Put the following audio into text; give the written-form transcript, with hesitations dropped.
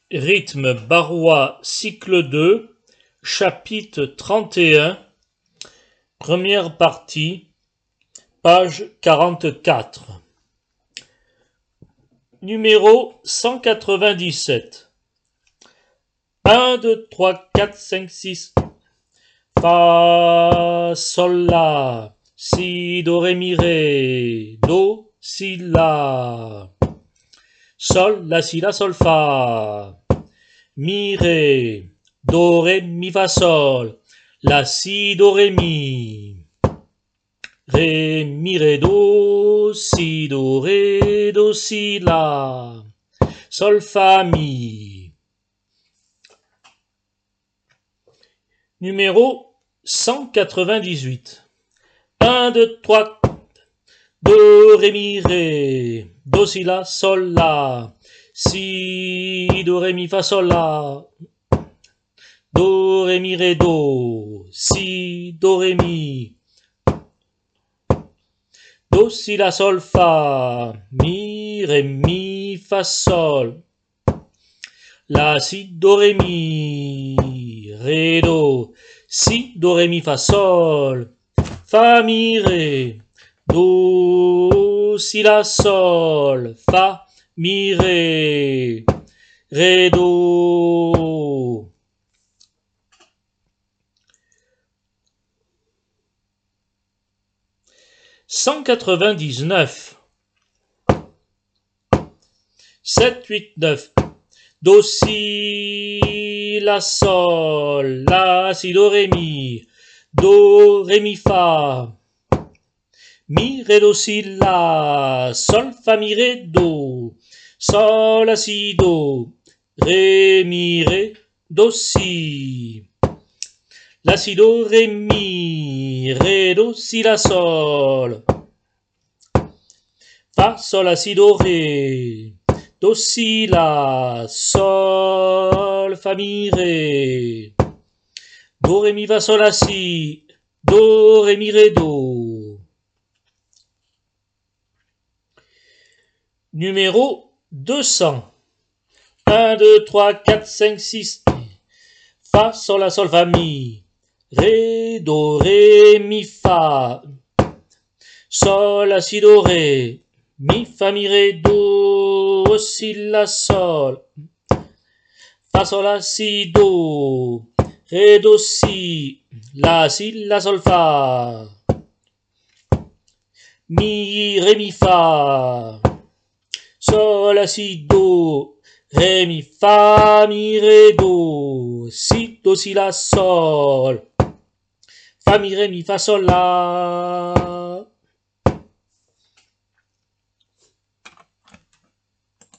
Rythme barrois cycle 2, chapitre 31, première partie, page 44. Numéro 197. 1, 2, 3, 4, 5, 6. Fa, sol, la, si, do, ré, mi, ré, do, si, la. Sol, la, si, la, sol, fa. Mi, ré, do, ré, mi, fa, sol. La, si, do, ré, mi. Ré, mi, ré, do, si, do, si, la. Sol, fa, mi. Numéro 198. 1, 2, 3, do, ré, mi, ré, do, si, la, sol, la, si, do, ré, mi, fa, sol, la, do, ré, mi, ré, do, si, do, ré, mi, do, si, la, sol, fa, mi, ré, mi, fa, sol, la, si, do, ré, mi, ré, do, si, do, ré, mi, fa, sol, fa, mi, ré, do, si, la, sol, fa, mi, ré, ré, do. « 199. 7, 8, 9. Do, si, la, sol, la, si, do, ré, mi, do, ré, mi, fa, mi, ré, do, si, la, sol, fa, mi, ré, do, sol, la, si, do, ré, mi, ré, do, si, la, si, do, ré, mi, ré, do, si, la, sol, fa, sol, la, si, do, ré, do, si, la, sol, fa, mi, ré, do, ré, mi, fa, sol, la, si, do, ré, mi, ré, do. Numéro 200. 1, 2, 3, 4, 5, 6. Fa, sol, la, sol, fa, mi, ré, do, ré, mi, fa, sol, la, si, do, ré, mi, fa, mi, ré, do, si, la, sol, fa, sol, la, si, do, ré, do, si, la, sol, fa, mi, ré, mi, fa, sol, la, si, do, ré, mi, fa, mi, ré, do, si, la, sol, fa, mi, ré, mi, fa, sol, la.